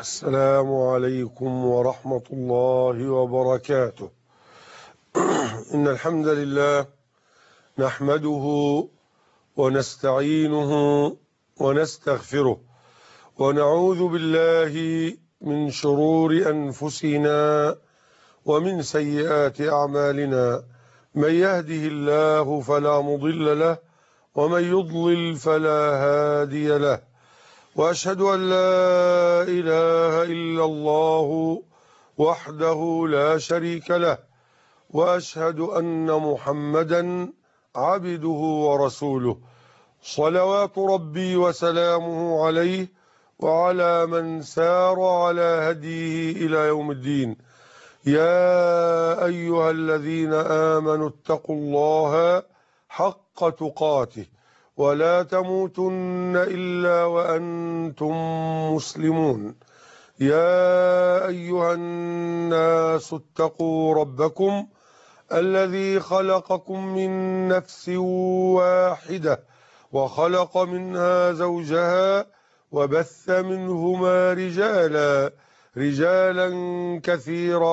السلام عليكم ورحمة الله وبركاته. إن الحمد لله نحمده ونستعينه ونستغفره ونعوذ بالله من شرور أنفسنا ومن سيئات أعمالنا. من يهده الله فلا مضل له ومن يضلل فلا هادي له، وأشهد أن لا إله إلا الله وحده لا شريك له، وأشهد أن محمدا عبده ورسوله، صلوات ربي وسلامه عليه وعلى من سار على هديه إلى يوم الدين. يا أيها الذين آمنوا اتقوا الله حق تقاته ولا تموتن إلا وأنتم مسلمون. يا أيها الناس اتقوا ربكم الذي خلقكم من نفس واحدة وخلق منها زوجها وبث منهما رجالا كثيرا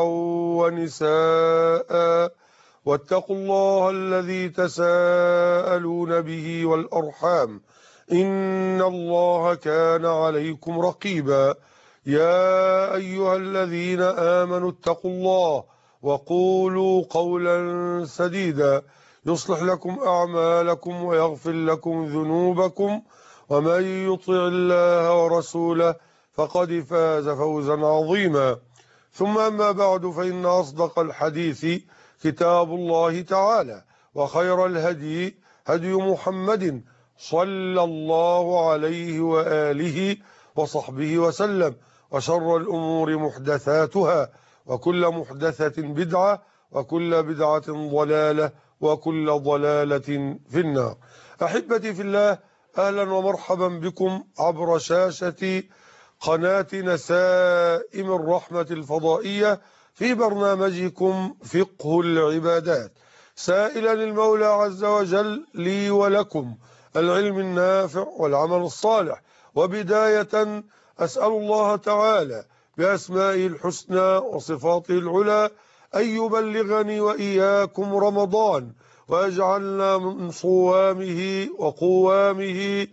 ونساء، واتقوا الله الذي تساءلون به والأرحام إن الله كان عليكم رقيبا. يا أيها الذين آمنوا اتقوا الله وقولوا قولا سديدا يصلح لكم أعمالكم ويغفر لكم ذنوبكم، ومن يطع الله ورسوله فقد فاز فوزا عظيما. ثم أما بعد، فإن أصدق الحديث كتاب الله تعالى، وخير الهدي هدي محمد صلى الله عليه وآله وصحبه وسلم، وشر الأمور محدثاتها، وكل محدثة بدعة، وكل بدعة ضلالة، وكل ضلالة في النار. أحبتي في الله، أهلا ومرحبا بكم عبر شاشة قناة نسائم الرحمة الفضائية في برنامجكم فقه العبادات، سائلا المولى عز وجل لي ولكم العلم النافع والعمل الصالح. وبداية أسأل الله تعالى بأسمائه الحسنى وصفاته العلى أن يبلغني وإياكم رمضان، ويجعلنا من صوامه وقوامه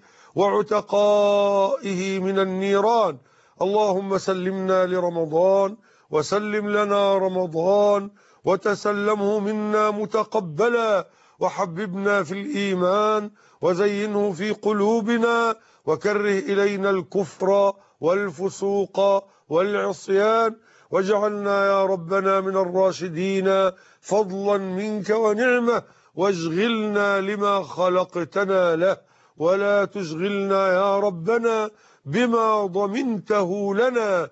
وعتقائه من النيران. اللهم سلمنا لرمضان وسلم لنا رمضان، وتسلمه منا متقبلا، وحببنا في الإيمان وزينه في قلوبنا، وكره إلينا الكفر والفسوق والعصيان، واجعلنا يا ربنا من الراشدين فضلا منك ونعمة، واشغلنا لما خلقتنا له، ولا تشغلنا يا ربنا بما ضمنته لنا،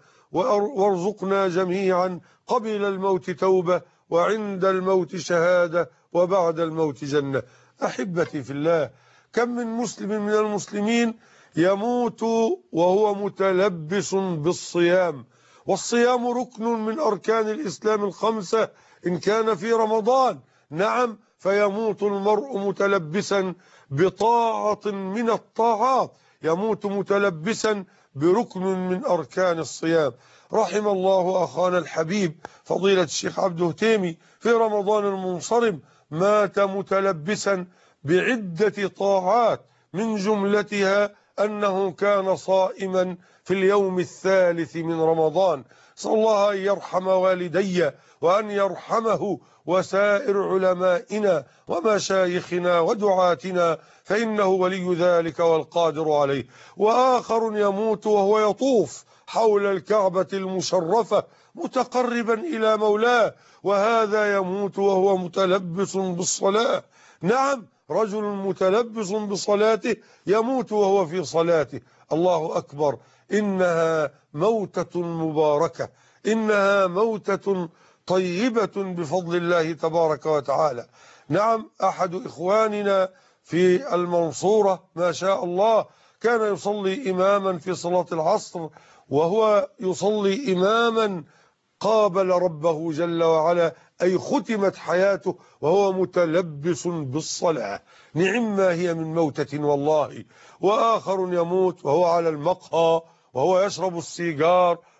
وارزقنا جميعا قبل الموت توبة، وعند الموت شهادة، وبعد الموت جنة. أحبتي في الله، كم من مسلم من المسلمين يموت وهو متلبس بالصيام، والصيام ركن من أركان الإسلام الخمسة إن كان في رمضان. نعم، فيموت المرء متلبسا بطاعة من الطاعات، يموت متلبسا بركن من أركان الصيام. رحم الله أخانا الحبيب فضيلة الشيخ عبده تيمي في رمضان المنصرم، مات متلبسا بعدة طاعات، من جملتها أنه كان صائما في اليوم الثالث من رمضان. أسأل الله أن يرحم والدي وأن يرحمه وسائر علمائنا ومشايخنا ودعاتنا، فإنه ولي ذلك والقادر عليه. وآخر يموت وهو يطوف حول الكعبة المشرفة متقربا إلى مولاه، وهذا يموت وهو متلبس بالصلاة. نعم، رجل متلبس بصلاته يموت وهو في صلاته. الله أكبر، إنها موتة مباركة، إنها موتة طيبة بفضل الله تبارك وتعالى. نعم، أحد إخواننا في المنصورة ما شاء الله كان يصلي إماما في صلاة العصر، وهو يصلي إماما قابل ربه جل وعلا، أي ختمت حياته وهو متلبس بالصلاة. نعم ما هي من موتة والله. وآخر يموت وهو على المقهى وهو يشرب السيجار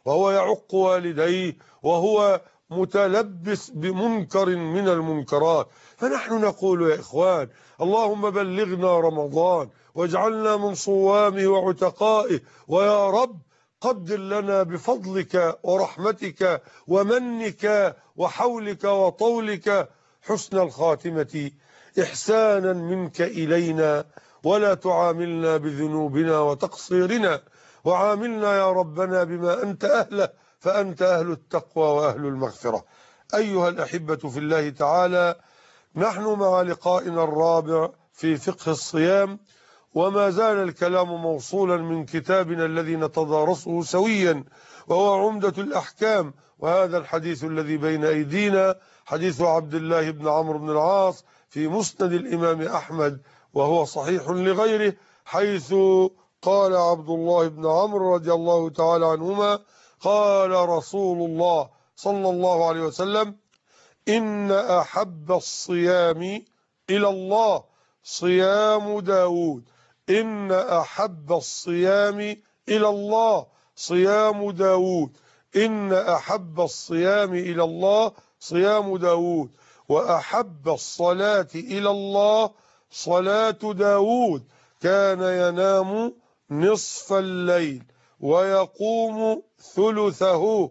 وهو يعق والديه وهو متلبس بمنكر من المنكرات. فنحن نقول يا إخوان اللهم بلغنا رمضان واجعلنا من صوامه وعتقائه، ويا رب قدر لنا بفضلك ورحمتك ومنك وحولك وطولك حسن الخاتمة إحسانا منك إلينا، ولا تعاملنا بذنوبنا وتقصيرنا، وعاملنا يا ربنا بما أنت أهله، فأنت أهل التقوى وأهل المغفرة. أيها الأحبة في الله تعالى، نحن مع لقائنا الرابع في فقه الصيام، وما زال الكلام موصولا من كتابنا الذي نتدارسه سويا وهو عمدة الأحكام. وهذا الحديث الذي بين أيدينا حديث عبد الله بن عمرو بن العاص في مسند الإمام أحمد، وهو صحيح لغيره، حيث قال عبد الله بن عمرو رضي الله تعالى عنهما قال رسول الله صلى الله عليه وسلم: إن أحب الصيام إلى الله صيام داود. إن أحب الصيام إلى الله صيام داود. إن أحب الصيام إلى الله صيام داود. وأحب الصلاة إلى الله صلاة داود، كان ينام نصف الليل ويقوم ثلثه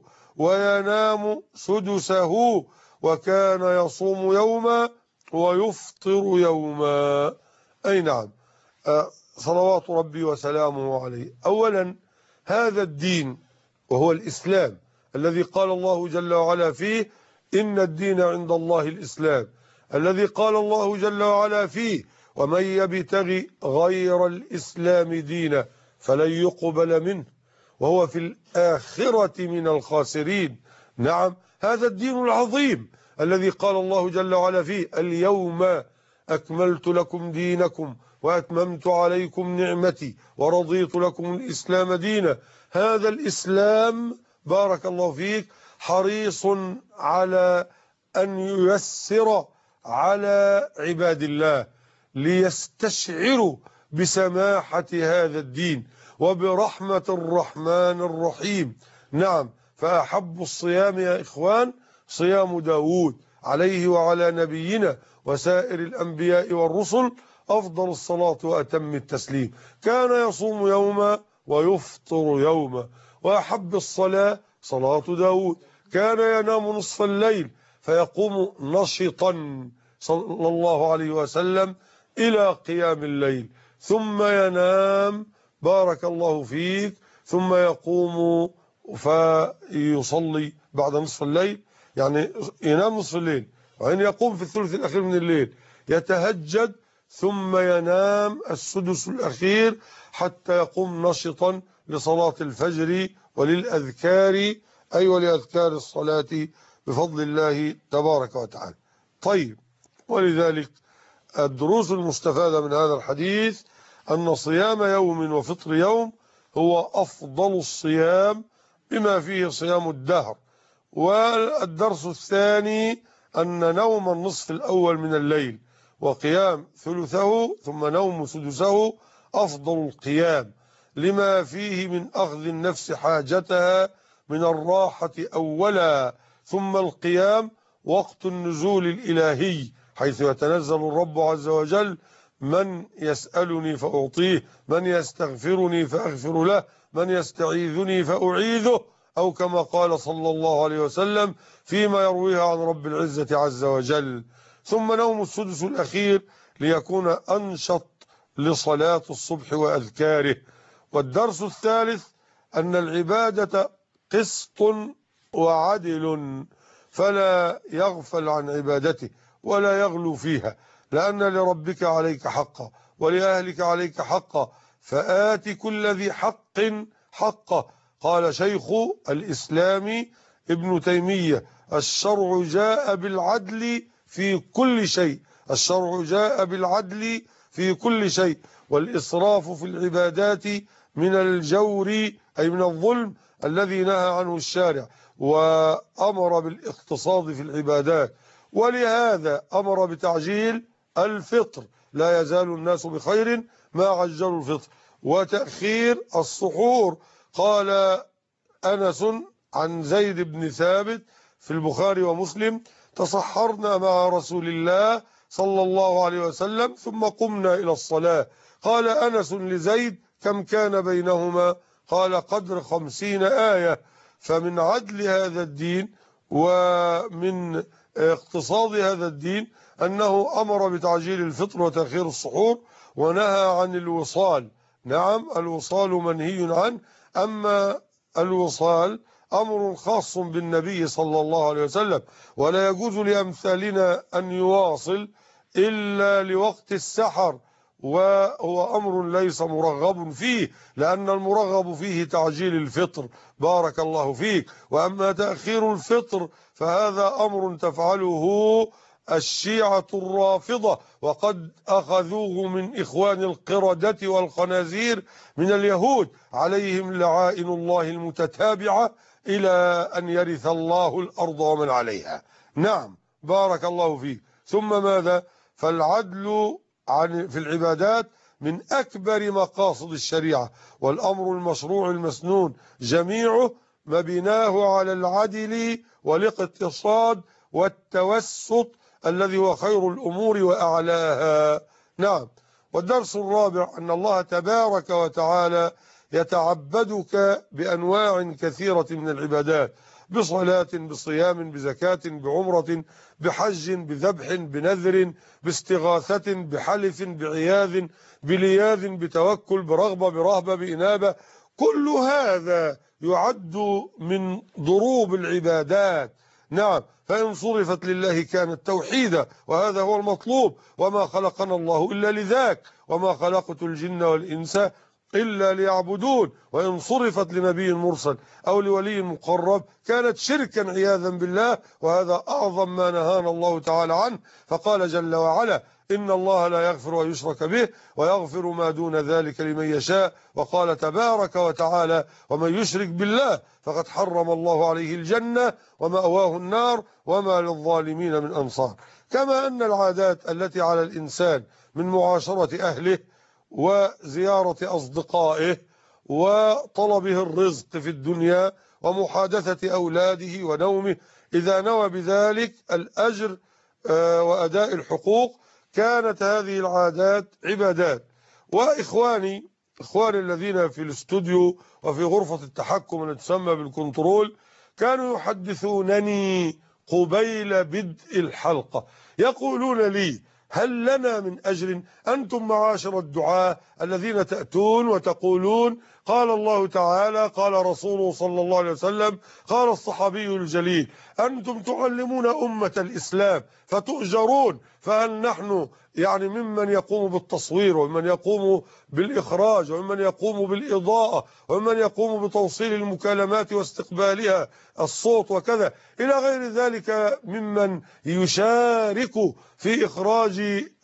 وينام سدسه، وكان يصوم يوما ويفطر يوما. أي نعم، صلوات ربي وسلامه عليه. أولا، هذا الدين وهو الإسلام الذي قال الله جل وعلا فيه: إن الدين عند الله الإسلام، الذي قال الله جل وعلا فيه: ومن يبتغي غير الإسلام دينا فلن يقبل منه وهو في الآخرة من الخاسرين. نعم، هذا الدين العظيم الذي قال الله جل وعلا فيه: اليوم أكملت لكم دينكم وأتممت عليكم نعمتي ورضيت لكم الإسلام دينا. هذا الإسلام بارك الله فيك حريص على أن ييسر على عباد الله ليستشعروا بسماحة هذا الدين وبرحمة الرحمن الرحيم. نعم، فأحب الصيام يا إخوان صيام داود عليه وعلى نبينا وسائر الأنبياء والرسل أفضل الصلاة وأتم التسليم. كان يصوم يوما ويفطر يوما. وأحب الصلاة صلاة داود، كان ينام نصف الليل فيقوم نشطا صلى الله عليه وسلم إلى قيام الليل، ثم ينام بارك الله فيك، ثم يقوم فيصلي بعد نصف الليل، يعني ينام نصف الليل وبعدين يقوم في الثلث الأخير من الليل يتهجد، ثم ينام السدس الأخير حتى يقوم نشطا لصلاة الفجر وللأذكار، أي ولأذكار الصلاة بفضل الله تبارك وتعالى. طيب، ولذلك الدروس المستفادة من هذا الحديث أن صيام يوم وفطر يوم هو أفضل الصيام بما فيه صيام الدهر. والدرس الثاني أن نوم النصف الأول من الليل وقيام ثلثه ثم نوم سدسه أفضل القيام، لما فيه من أخذ النفس حاجتها من الراحة أولا، ثم القيام وقت النزول الإلهي حيث يتنزل الرب عز وجل: من يسألني فأعطيه، من يستغفرني فأغفر له، من يستعيذني فأعيذه، أو كما قال صلى الله عليه وسلم فيما يرويه عن رب العزة عز وجل. ثم نوم السدس الأخير ليكون أنشط لصلاة الصبح وأذكاره. والدرس الثالث أن العبادة قسط وعدل، فلا يغفل عن عبادته ولا يغلو فيها، لأن لربك عليك حقا ولأهلك عليك حقا، فآت كل ذي حق حقه. قال شيخ الإسلام ابن تيمية: الشرع جاء بالعدل في كل شيء. الشرع جاء بالعدل في كل شيء، والإسراف في العبادات من الجور أي من الظلم الذي نهى عنه الشارع، وأمر بالاقتصاد في العبادات. ولهذا أمر بتعجيل الفطر، لا يزال الناس بخير ما عجلوا الفطر، وتأخير السحور. قال أنس عن زيد بن ثابت في البخاري ومسلم: تصحرنا مع رسول الله صلى الله عليه وسلم ثم قمنا إلى الصلاة. قال أنس لزيد: كم كان بينهما؟ قال: قدر 50 آية. فمن عدل هذا الدين ومن اقتصاد هذا الدين أنه أمر بتعجيل الفطر وتأخير السحور، ونهى عن الوصال. نعم، الوصال منهي عنه. أما الوصال أمر خاص بالنبي صلى الله عليه وسلم، ولا يجوز لأمثالنا أن يواصل إلا لوقت السحر، وهو أمر ليس مرغب فيه، لأن المرغب فيه تعجيل الفطر. بارك الله فيك. وأما تأخير الفطر فهذا أمر تفعله الشيعة الرافضة، وقد أخذوه من إخوان القردة والخنازير من اليهود، عليهم لعائن الله المتتابعة إلى أن يرث الله الأرض ومن عليها. نعم، بارك الله فيك. ثم ماذا؟ فالعدل في العبادات من أكبر مقاصد الشريعة، والأمر المشروع المسنون جميعه مبناه على العدل والاقتصاد والتوسط الذي هو خير الأمور وأعلاها. نعم. والدرس الرابع أن الله تبارك وتعالى يتعبدك بأنواع كثيرة من العبادات: بصلاة، بصيام، بزكاة، بعمرة، بحج، بذبح، بنذر، باستغاثة، بحلف، بعياذ، بلياذ، بتوكل، برغبة، برهبة، بإنابة. كل هذا يعد من ضروب العبادات. نعم، فإن صرفت لله كانت توحيدا، وهذا هو المطلوب. وما خلقنا الله إلا لذاك، وما خلقت الجن والإنس إلا ليعبدون. وإن صرفت لنبي مرسل أو لولي مقرب كانت شركا عياذا بالله، وهذا أعظم ما نهانا الله تعالى عنه. فقال جل وعلا: إن الله لا يغفر أن يشرك به ويغفر ما دون ذلك لمن يشاء. وقال تبارك وتعالى: ومن يشرك بالله فقد حرم الله عليه الجنة ومأواه النار وما للظالمين من أنصار. كما أن العادات التي على الإنسان من معاشرة أهله وزيارة أصدقائه وطلبه الرزق في الدنيا ومحادثة أولاده ونومه، إذا نوى بذلك الأجر وأداء الحقوق، كانت هذه العادات عبادات. وإخواني الذين في الاستوديو وفي غرفة التحكم التي تسمى بالكنترول كانوا يحدثونني قبيل بدء الحلقة، يقولون لي: هل لنا من أجر؟ أنتم معاشر الدعاة الذين تأتون وتقولون قال الله تعالى، قال رسوله صلى الله عليه وسلم، قال الصحابي الجليل، أنتم تعلمون أمة الإسلام فتؤجرون، فهل نحن يعني ممن يقوم بالتصوير ومن يقوم بالإخراج ومن يقوم بالإضاءة ومن يقوم بتوصيل المكالمات واستقبالها الصوت وكذا إلى غير ذلك ممن يشارك في إخراج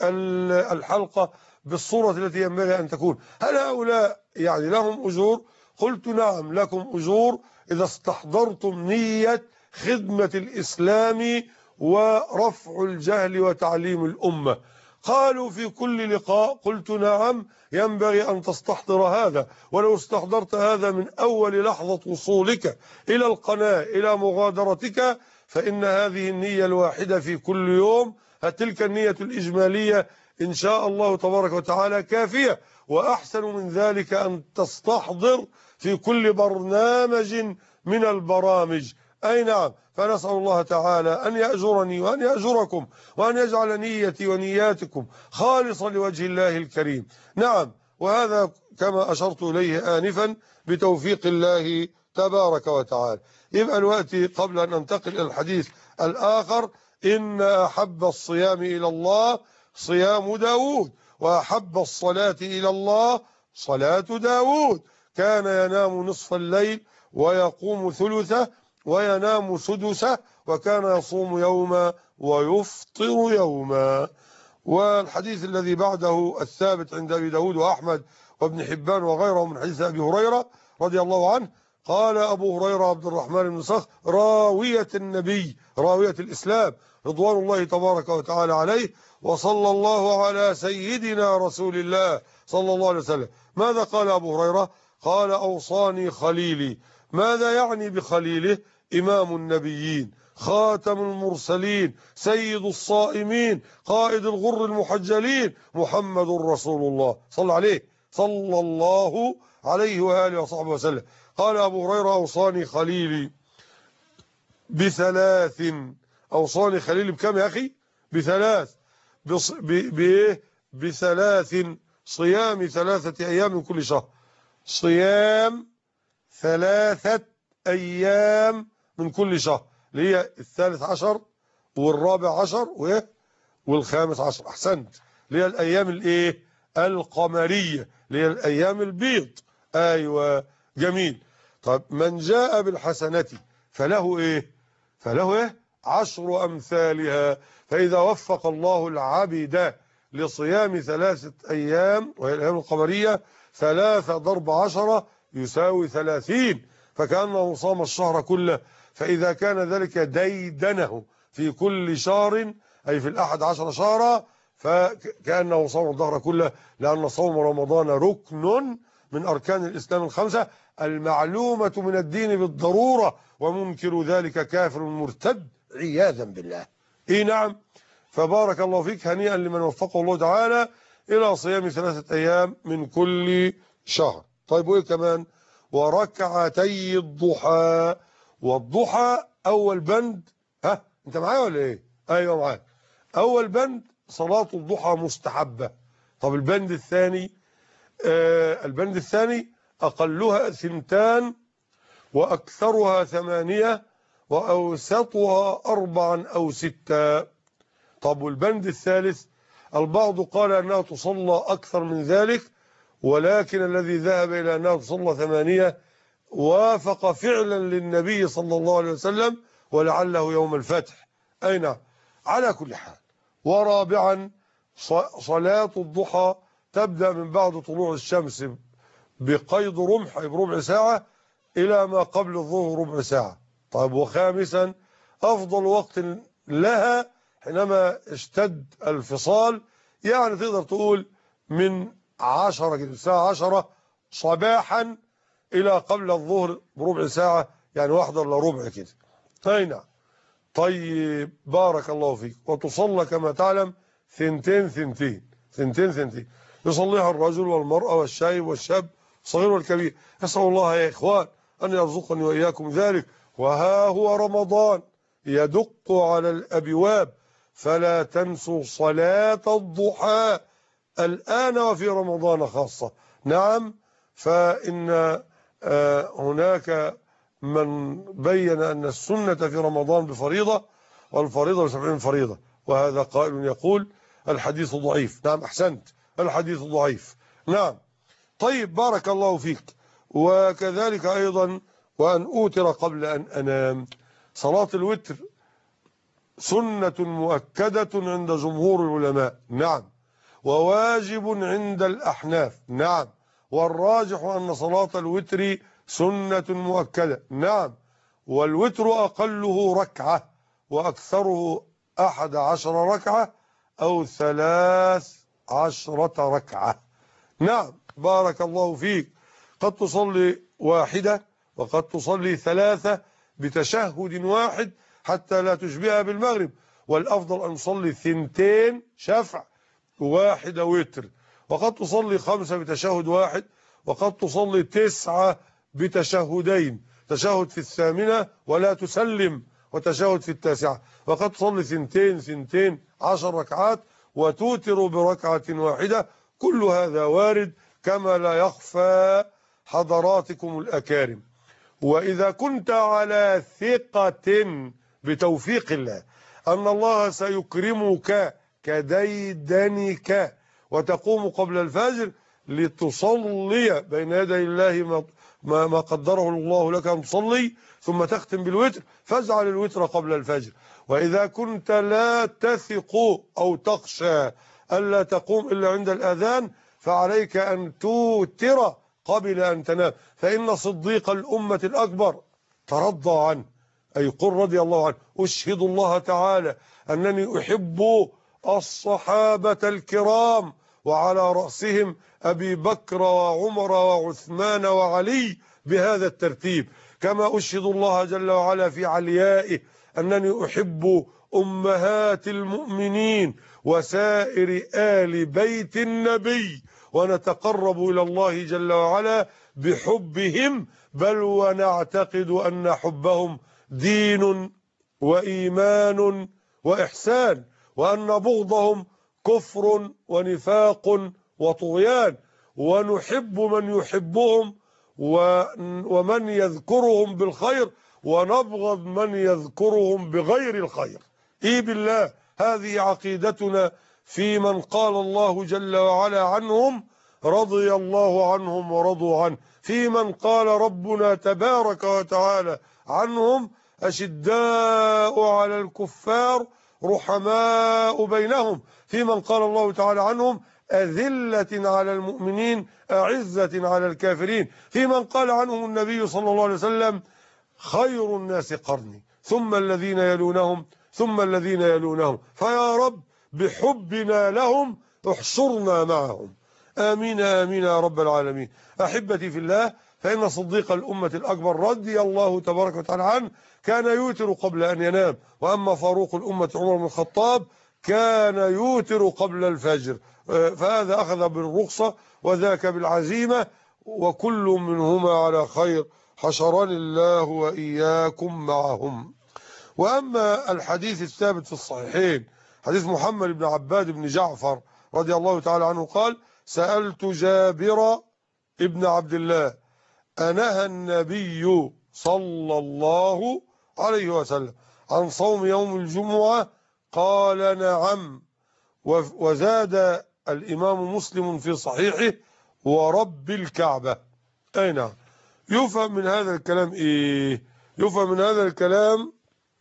الحلقة بالصورة التي ينبغي أن تكون، هل هؤلاء يعني لهم أجور؟ قلت: نعم، لكم أجور إذا استحضرتم نية خدمة الإسلام ورفع الجهل وتعليم الأمة. قالوا في كل لقاء. قلت: نعم، ينبغي أن تستحضر هذا، ولو استحضرت هذا من أول لحظة وصولك إلى القناة إلى مغادرتك، فإن هذه النية الواحدة في كل يوم، تلك النية الإجمالية إن شاء الله تبارك وتعالى كافية. وأحسن من ذلك أن تستحضر في كل برنامج من البرامج. أي نعم. فنسأل الله تعالى أن يأجرني وأن يأجركم وأن يجعل نيتي ونياتكم خالصة لوجه الله الكريم. نعم، وهذا كما أشرت إليه آنفا بتوفيق الله تبارك وتعالى. يبقى الوقت قبل أن ننتقل إلى الحديث الآخر: إن أحب الصيام إلى الله صيام داود، وأحب الصلاة إلى الله صلاة داود. كان ينام نصف الليل ويقوم ثلثه وينام سدسه، وكان يصوم يوما ويفطر يوما. والحديث الذي بعده الثابت عند أبي داود وأحمد وابن حبان وغيره من حديث أبي هريرة رضي الله عنه، قال أبو هريرة عبد الرحمن بن صخر راوية النبي، راوية الإسلام رضوان الله تبارك وتعالى عليه: وصلى الله على سيدنا رسول الله صلى الله عليه وسلم. ماذا قال أبو هريرة؟ قال: أوصاني خليلي ماذا يعني بخليله؟ إمام النبيين، خاتم المرسلين، سيد الصائمين، قائد الغر المحجلين، محمد رسول الله، صلى عليه صلى الله عليه وآله وصحبه وسلم. قال أبو هريرة: أوصاني خليلي بثلاث. أوصاني خليلي بكم يا أخي؟ بثلاث. بإيه؟ بثلاث: صيام 3 أيام من كل شهر. صيام 3 أيام من كل شهر، اللي هي 13 و14 و15. أحسنت، اللي هي الأيام الإيه؟ القمرية، اللي هي الأيام البيض. أيوة، جميل. طب من جاء بالحسنة فله إيه؟ فله إيه؟ 10 أمثالها. فإذا وفق الله العبد لصيام 3 أيام، وهي الأيام القمرية، 3 ضرب 10 يساوي 30، فكأنه صام الشهر كله. فإذا كان ذلك ديدنه في كل شهر، أي في 11 شهرا، فكأنه صام الدهر كله، لأن صوم رمضان ركن من أركان الإسلام الخمسة المعلومة من الدين بالضرورة، ومنكر ذلك كافر مرتد عياذا بالله. إيه نعم. فبارك الله فيك، هنيئا لمن وفقه الله تعالى إلى صيام 3 أيام من كل شهر. طيب وإيه كمان؟ وركعتي الضحى. والضحى أول بند، ها أنت معايا ولا إيه؟ أيوة معايا. أول بند صلاة الضحى مستحبة. طب البند الثاني؟ البند الثاني أقلها 2 وأكثرها 8 وأوسطها 4 أو 6. طب والبند الثالث؟ البعض قال أنها تصلى أكثر من ذلك، ولكن الذي ذهب إلى أنها تصلى 8 وافق فعلا للنبي صلى الله عليه وسلم، ولعله يوم الفتح. أي نعم. على كل حال. ورابعا صلاة الضحى تبدأ من بعد طلوع الشمس بقيد رمح بربع ساعة إلى ما قبل الظهر ربع ساعة. طيب وخامسا أفضل وقت لها حينما اشتد الفصال، يعني تقدر تقول من 10 كده، الساعة 10 صباحا إلى قبل الظهر بربع ساعة، يعني 1 إلا ربع كده. أي نعم. طيب بارك الله فيك. وتصلى كما تعلم 2 يصليها الرجل والمرأة والشايب والشاب، الصغير والكبير. أسأل الله يا إخوان أن يرزقني وإياكم ذلك. وها هو رمضان يدق على الأبواب، فلا تنسوا صلاة الضحى الآن وفي رمضان خاصة. نعم. فإن هناك من بين أن السنة في رمضان بفريضة، والفريضة ب70 فريضة، وهذا قائل يقول الحديث ضعيف. نعم أحسنت، الحديث ضعيف. نعم. طيب بارك الله فيك. وكذلك أيضا وأن أوتر قبل أن أنام. صلاة الوتر سنة مؤكدة عند جمهور العلماء. نعم. وواجب عند الأحناف. نعم. والراجح أن صلاة الوتر سنة مؤكدة. نعم. والوتر أقله ركعة وأكثره 11 ركعة أو 13 ركعة. نعم. بارك الله فيك. قد تصلي 1 وقد تصلي 3 بتشهد واحد حتى لا تشبهها بالمغرب، والأفضل أن تصلي 2 شفع و1 وتر. وقد تصلي 5 بتشهد واحد، وقد تصلي 9 بتشهدين، تشهد في 8 ولا تسلم، وتشهد في 9. وقد تصلي 2 10 ركعات وتوتر بركعة واحدة. كل هذا وارد كما لا يخفى حضراتكم الأكارم. وإذا كنت على ثقة بتوفيق الله أن الله سيكرمك كديدنك وتقوم قبل الفجر لتصلي بين يدي الله ما قدره الله لك أن تصلي، ثم تختم بالوتر، فاجعل الوتر قبل الفجر. وإذا كنت لا تثق أو تخشى ألا تقوم إلا عند الأذان، فعليك أن توتر قبل أن تنام، فإن صديق الأمة الأكبر ترضى عنه، أي قل رضي الله عنه: أشهد الله تعالى أنني أحب الصحابة الكرام، وعلى رأسهم أبي بكر وعمر وعثمان وعلي، بهذا الترتيب: كما أشهد الله جل وعلا في عليائه أنني أحب أمهات المؤمنين وسائر آل بيت النبي، ونتقرب إلى الله جل وعلا بحبهم، بل ونعتقد أن حبهم دين وإيمان وإحسان، وأن بغضهم كفر ونفاق وطغيان، ونحب من يحبهم ومن يذكرهم بالخير، ونبغض من يذكرهم بغير الخير. إيه بالله، هذه عقيدتنا في من قال الله جل وعلا عنهم رضي الله عنهم ورضوا عنه، في من قال ربنا تبارك وتعالى عنهم أشداء على الكفار رحماء بينهم، في من قال الله تعالى عنهم أذلة على المؤمنين أعزة على الكافرين، في من قال عنهم النبي صلى الله عليه وسلم خير الناس قرني ثم الذين يلونهم ثم الذين يلونهم. فيا رب بحبنا لهم احشرنا معهم، آمين آمين يا رب العالمين. أحبتي في الله، فإن صديق الأمة الأكبر رضي الله تبارك وتعالى عنه كان يوتر قبل أن ينام، وأما فاروق الأمة عمر بن الخطاب كان يوتر قبل الفجر، فهذا أخذ بالرخصة وذاك بالعزيمة، وكل منهما على خير، حشرني الله وإياكم معهم. وأما الحديث الثابت في الصحيحين حديث محمد بن عباد بن جعفر رضي الله تعالى عنه قال: سألت جابر ابن عبد الله أنهى النبي صلى الله عليه وسلم عن صوم يوم الجمعة؟ قال: نعم. وزاد الإمام مسلم في صحيحه: ورب الكعبة. أي نعم. يفهم من هذا الكلام إيه؟ يفهم من هذا الكلام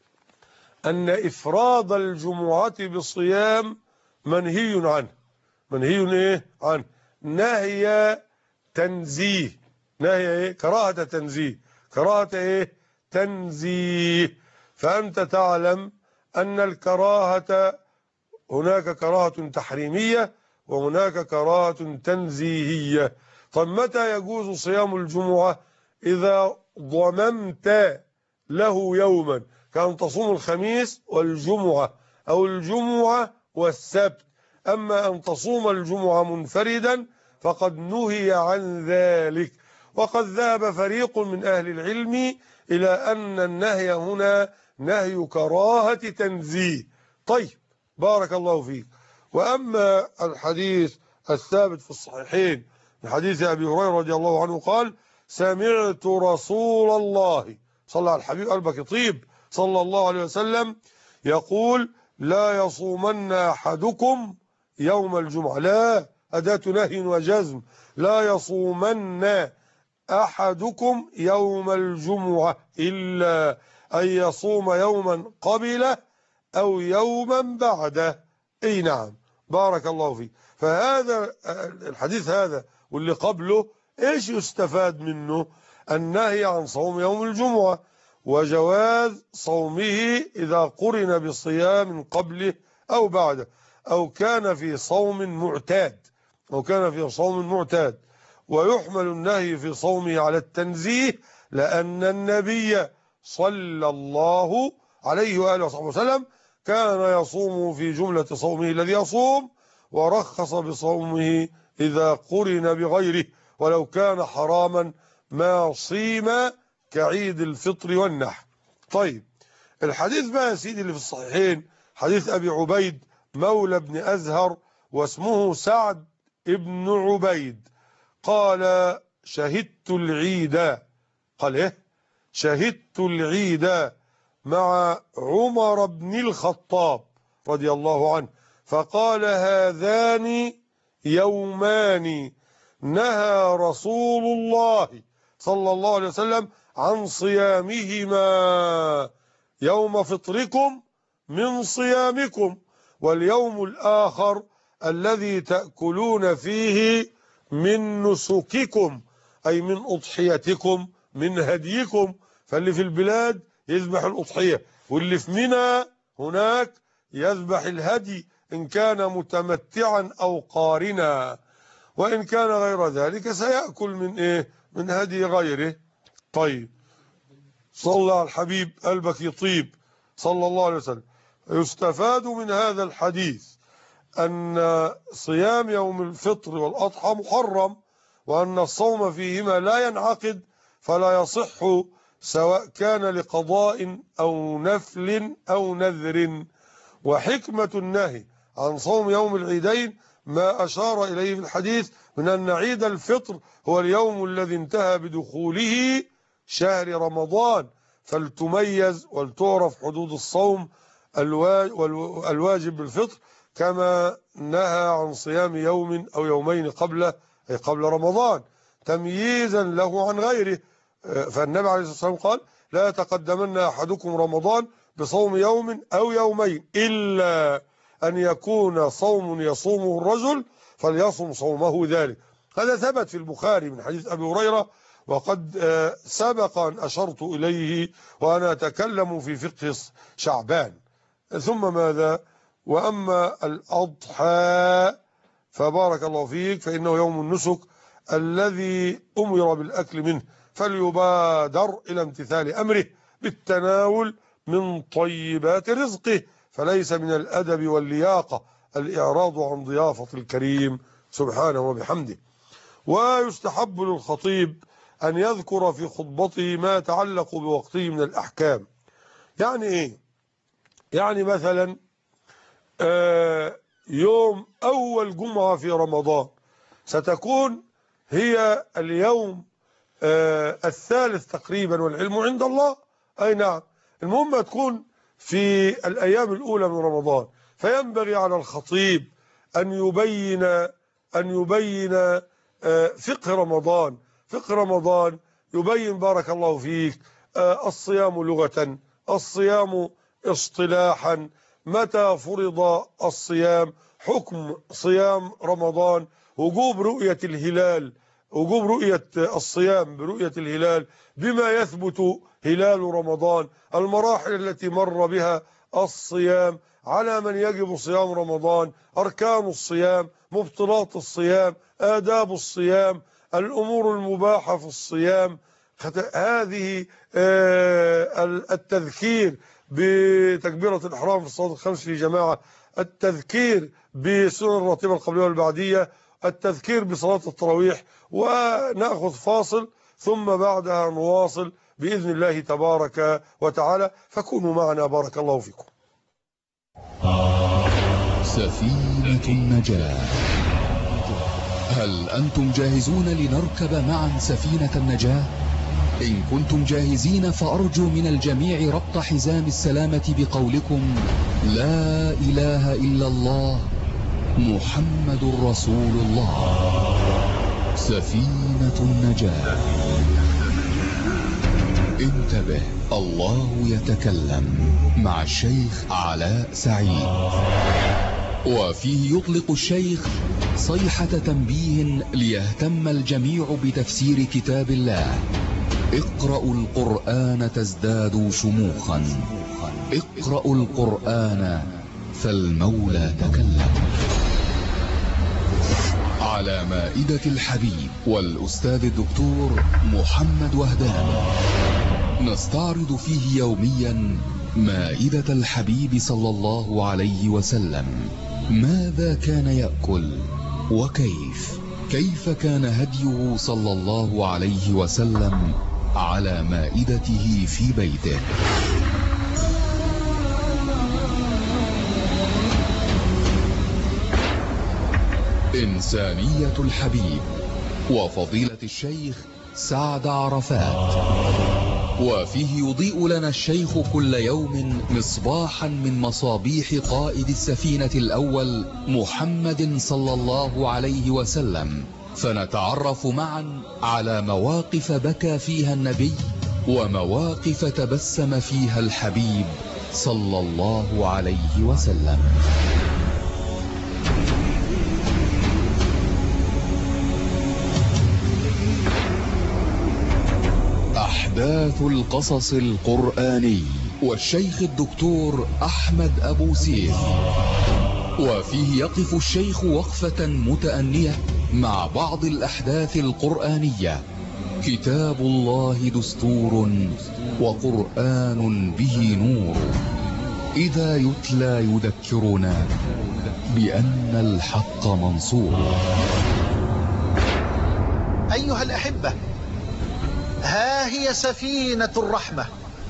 أن إفراد الجمعة بالصيام منهي عنه. منهي إيه؟ عنه. نهي تنزيه. نهي إيه؟ كراهة تنزيه. كراهة إيه؟ تنزيه. فأنت تعلم أن الكراهة هناك كراهة تحريمية وهناك كراهة تنزيهية. طب متى يجوز صيام الجمعة؟ إذا ضممت له يوما، كأن تصوم الخميس والجمعة أو الجمعة والسبت. أما أن تصوم الجمعة منفردا فقد نهي عن ذلك. وقد ذهب فريق من أهل العلم إلى أن النهي هنا نهي كراهة تنزيه. طيب، بارك الله فيك. وأما الحديث الثابت في الصحيحين من حديث أبي هريرة رضي الله عنه قال: سمعت رسول الله صلى على الحبيب قلبك طيب صلى الله عليه وسلم يقول: لا يصومن أحدكم يوم الجمعة. لا، أداة نهي وجزم. لا يصومن أحدكم يوم الجمعة إلا أن يصوم يوما قبله أو يوما بعده. أي نعم، بارك الله فيك. فهذا الحديث هذا واللي قبله إيش يستفاد منه؟ النهي عن صوم يوم الجمعة، وجواز صومه إذا قرن بصيام قبله أو بعده، أو كان في صوم معتاد، ويحمل النهي في صومه على التنزيه، لأن النبي صلى الله عليه وآله وصحبه وسلم كان يصوم في جملة صومه الذي يصوم، ورخص بصومه إذا قرن بغيره، ولو كان حراما ما صيم كعيد الفطر والنحر. طيب، الحديث بقى يا سيدي اللي في الصحيحين حديث أبي عبيد مولى بن أزهر واسمه سعد ابن عبيد قال: شهدت العيد. قال إيه؟ شهدت العيد مع عمر بن الخطاب رضي الله عنه، فقال: هذان يومان نهى رسول الله صلى الله عليه وسلم عن صيامهما، يوم فطركم من صيامكم، واليوم الآخر الذي تأكلون فيه من نسككم، أي من أضحيتكم، من هديكم. فاللي في البلاد يذبح الأضحية، واللي في منى هناك يذبح الهدي إن كان متمتعا أو قارنا، وإن كان غير ذلك سيأكل من إيه؟ من هدي غيره. طيب، صلى على الحبيب قلبك يطيب صلى الله عليه وسلم. يستفاد من هذا الحديث أن صيام يوم الفطر والأضحى محرم، وأن الصوم فيهما لا ينعقد فلا يصح، سواء كان لقضاء أو نفل أو نذر. وحكمة النهي عن صوم يوم العيدين ما أشار إليه في الحديث من أن عيد الفطر هو اليوم الذي انتهى بدخوله شهر رمضان، فلتميز ولتعرف حدود الصوم الواجب بالفطر، كما نهى عن صيام يوم أو يومين قبله أي قبل رمضان تمييزا له عن غيره. فالنبي عليه الصلاة والسلام قال: لا يتقدمن أحدكم رمضان بصوم يوم أو يومين إلا أن يكون صوم يصومه الرجل فليصم صومه ذلك. هذا ثبت في البخاري من حديث أبي هريرة، وقد سبق أن أشرت إليه وأنا أتكلم في فقه شعبان. ثم ماذا؟ وأما الأضحى فبارك الله فيك فإنه يوم النسك الذي أمر بالأكل منه، فليبادر إلى امتثال أمره بالتناول من طيبات رزقه، فليس من الأدب واللياقة الإعراض عن ضيافة الكريم سبحانه وبحمده. ويستحب للخطيب أن يذكر في خطبته ما يتعلق بوقته من الأحكام. يعني إيه؟ يعني مثلا يوم أول جمعة في رمضان ستكون هي اليوم الثالث تقريبا، والعلم عند الله. أي نعم، المهم تكون في الأيام الأولى من رمضان، فينبغي على الخطيب أن يبين فقه رمضان. فقه رمضان يبين بارك الله فيك الصيام لغة، الصيام اصطلاحا، متى فرض الصيام، حكم صيام رمضان، وجوب رؤية الهلال، وجوب رؤية الصيام برؤية الهلال بما يثبت هلال رمضان، المراحل التي مر بها الصيام، على من يجب صيام رمضان، أركان الصيام، مبطلات الصيام، آداب الصيام، الأمور المباحة في الصيام. هذه التذكير بتكبيرة الإحرام في الصلاة الخمس في جماعة، التذكير بسنن الراتبة القبلية والبعدية، التذكير بصلاة التراويح. ونأخذ فاصل ثم بعدها نواصل بإذن الله تبارك وتعالى، فكونوا معنا بارك الله فيكم. سفينة النجاة، هل أنتم جاهزون لنركب معا سفينة النجاة؟ إن كنتم جاهزين فأرجو من الجميع ربط حزام السلامة بقولكم: لا إله إلا الله محمد رسول الله. سفينة النجاة. انتبه، الله يتكلم مع الشيخ علاء سعيد، وفيه يطلق الشيخ صيحة تنبيه ليهتم الجميع بتفسير كتاب الله. اقرأوا القرآن تزدادوا شموخا، اقرأوا القرآن فالمولى تكلم. على مائدة الحبيب والأستاذ الدكتور محمد وهدان، نستعرض فيه يوميا مائدة الحبيب صلى الله عليه وسلم. ماذا كان يأكل كيف كان هديه صلى الله عليه وسلم على مائدته في بيته. إنسانية الحبيب وفضيلة الشيخ سعد عرفات، وفيه يضيء لنا الشيخ كل يوم مصباحا من مصابيح قائد السفينة الأول محمد صلى الله عليه وسلم، فنتعرف معا على مواقف بكى فيها النبي ومواقف تبسم فيها الحبيب صلى الله عليه وسلم. أحداث القصص القرآني والشيخ الدكتور أحمد أبو سيف، وفيه يقف الشيخ وقفة متأنية مع بعض الأحداث القرآنية كتاب الله دستور وقرآن به نور، إذا يتلى يذكرنا بأن الحق منصور. أيها الأحبة، ها هي سفينة الرحمة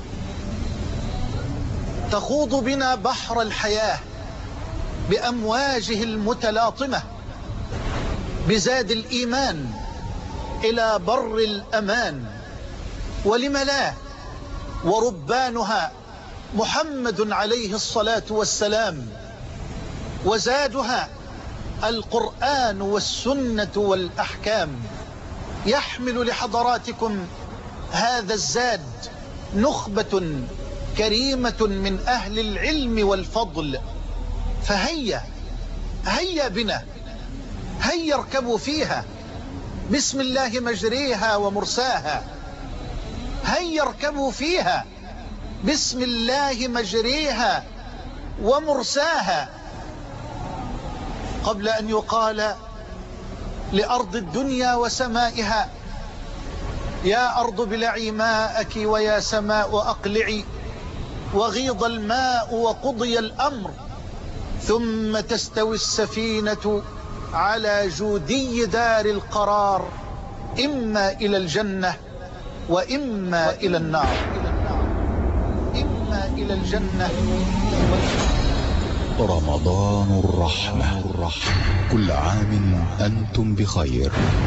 تخوض بنا بحر الحياة بأمواجه المتلاطمة بزاد الإيمان إلى بر الأمان. ولم لا، وربانها محمد عليه الصلاة والسلام، وزادها القرآن والسنة والأحكام. يحمل لحضراتكم هذا الزاد نخبة كريمة من أهل العلم والفضل، هيا بنا، هيا اركبوا فيها، بسم الله مجريها ومرساها. هيا اركبوا فيها، بسم الله مجريها ومرساها. قبل أن يقال لأرض الدنيا وسمائها يا أرض ابلعي ماءك ويا سماء أقلعي، وغيض الماء وقضي الأمر، ثم تستوي السفينة على جودي دار القرار، إما إلى الجنة وإما إلى النار. إما إلى الجنة رمضان الرحمة. كل عام أنتم بخير.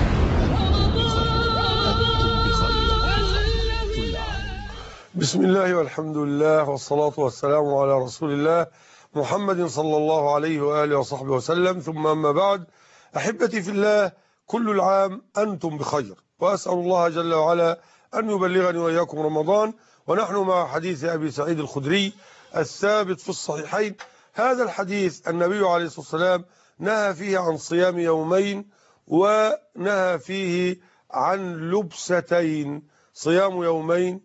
بسم الله والحمد لله والصلاة والسلام على رسول الله محمد صلى الله عليه وآله وصحبه وسلم، ثم أما بعد. أحبتي في الله، كل العام أنتم بخير، وأسأل الله جل وعلا أن يبلغني وإياكم رمضان ونحن مع حديث أبي سعيد الخدري الثابت في الصحيحين. هذا الحديث النبي عليه الصلاة والسلام نهى فيه عن صيام يومين، ونهى فيه عن لبستين، صيام يومين